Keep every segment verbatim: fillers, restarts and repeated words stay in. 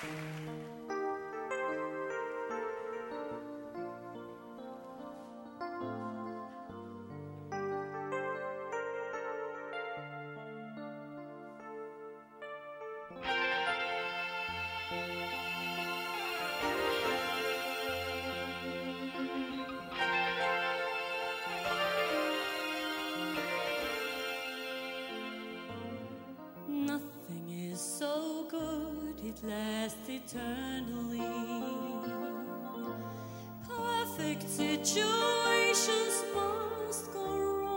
Nothing is so good, it lasts eternally. Perfect situations must go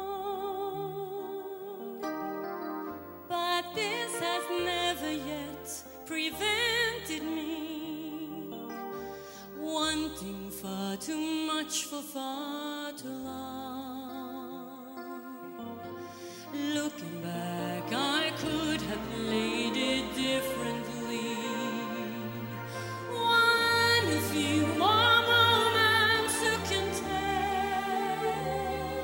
wrong, but this has never yet prevented me wanting far too much for far too long. Looking back, I could have played it differently. One few more moments who can tell,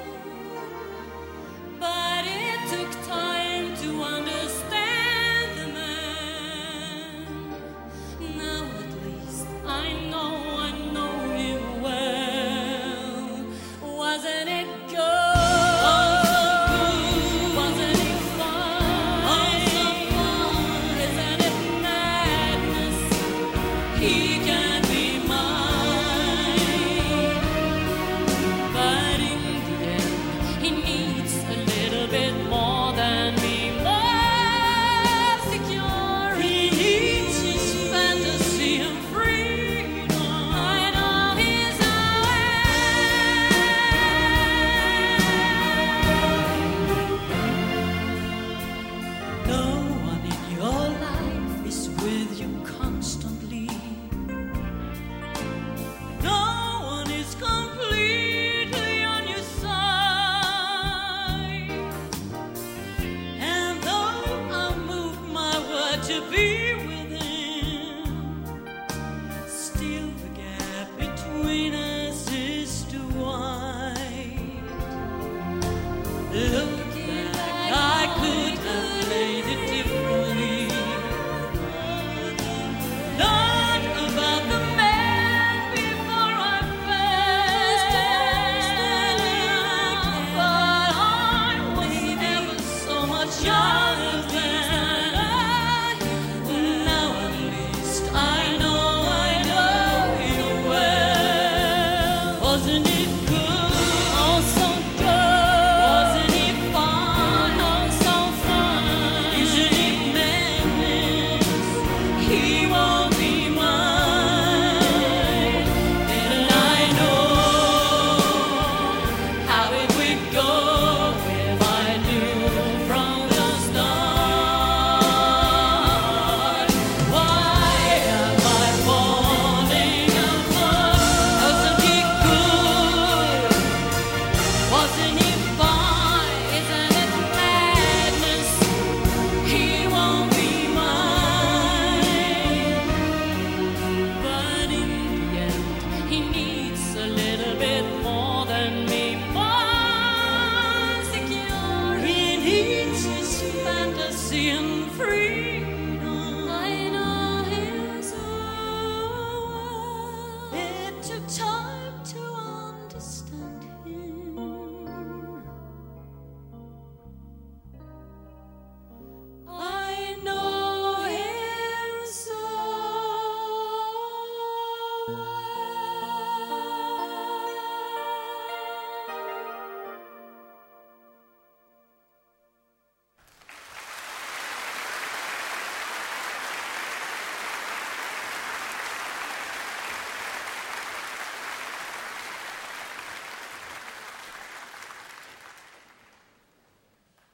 but it took time to understand the man. Now at least I know, I know him well. Wasn't it good? He